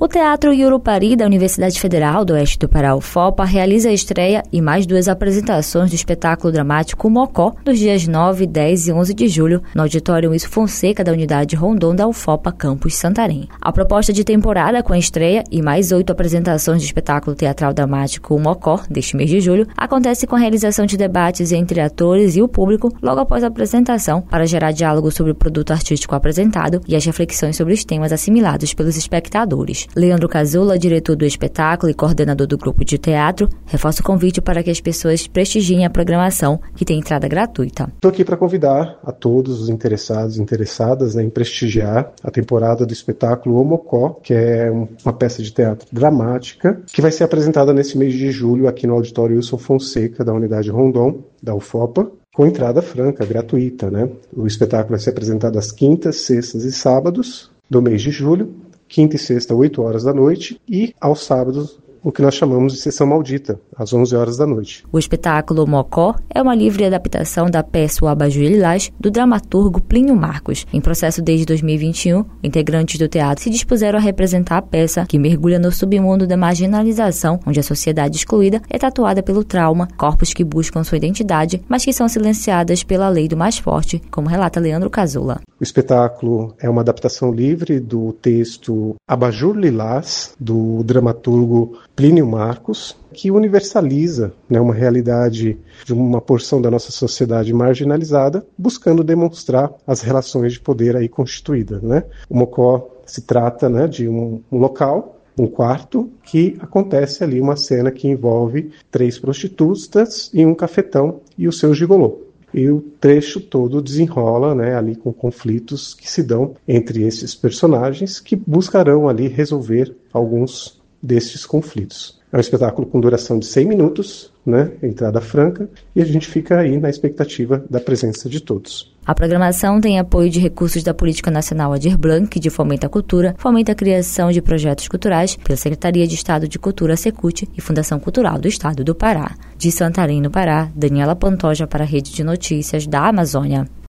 O Teatro Yurupari da Universidade Federal do Oeste do Pará, UFOPA, realiza a estreia e mais 2 apresentações do espetáculo dramático Mocó, nos dias 9, 10 e 11 de julho, no Auditório Wilson Fonseca da Unidade Rondon da UFOPA Campus Santarém. A proposta de temporada com a estreia e mais 8 apresentações do espetáculo teatral dramático Mocó, deste mês de julho, acontece com a realização de debates entre atores e o público logo após a apresentação, para gerar diálogo sobre o produto artístico apresentado e as reflexões sobre os temas assimilados pelos espectadores. Leandro Cazula, diretor do espetáculo e coordenador do grupo de teatro, reforça o convite para que as pessoas prestigiem a programação, que tem entrada gratuita. Estou aqui para convidar a todos os interessados e interessadas em prestigiar a temporada do espetáculo O Mocó, que é uma peça de teatro dramática, que vai ser apresentada nesse mês de julho aqui no Auditório Wilson Fonseca, da Unidade Rondon, da UFOPA, com entrada franca, gratuita, né? O espetáculo vai ser apresentado às quintas, sextas e sábados do mês de julho, quinta e sexta, 8 horas da noite, e aos sábados, o que nós chamamos de sessão maldita, às 11 horas da noite. O espetáculo Mocó é uma livre adaptação da peça O Abajur Lilás, do dramaturgo Plínio Marcos. Em processo desde 2021, integrantes do teatro se dispuseram a representar a peça, que mergulha no submundo da marginalização, onde a sociedade excluída é tatuada pelo trauma, corpos que buscam sua identidade, mas que são silenciadas pela lei do mais forte, como relata Leandro Cazula. O espetáculo é uma adaptação livre do texto Abajur Lilás, do dramaturgo Plínio Marcos, que universaliza, né, uma realidade de uma porção da nossa sociedade marginalizada, buscando demonstrar as relações de poder aí constituídas, né? O Mocó se trata, né, de um local, um quarto, que acontece ali uma cena que envolve 3 prostitutas e um cafetão e o seu gigolô. E o trecho todo desenrola, né, ali com conflitos que se dão entre esses personagens, que buscarão ali resolver alguns destes conflitos. É um espetáculo com duração de 100 minutos, né, entrada franca, e a gente fica aí na expectativa da presença de todos. A programação tem apoio de recursos da Política Nacional Aldir Blanc, de Fomenta a Cultura, fomenta a criação de projetos culturais pela Secretaria de Estado de Cultura, Secult, e Fundação Cultural do Estado do Pará. De Santarém, no Pará, Daniela Pantoja para a Rede de Notícias da Amazônia.